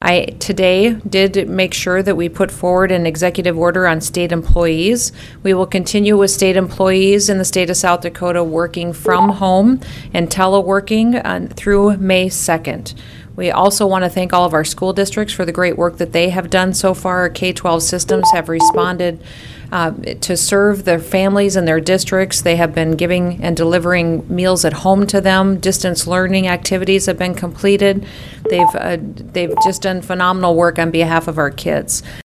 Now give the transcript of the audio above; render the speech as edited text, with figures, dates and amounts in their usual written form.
I today did make sure that we put forward an executive order on state employees. We will continue with state employees in the state of South Dakota working from home and teleworking through May 2nd. We also want to thank all of our school districts for the great work that they have done so far. Our K-12 systems have responded to serve their families and their districts. They have been giving and delivering meals at home to them. Distance learning activities have been completed. They've just done phenomenal work on behalf of our kids.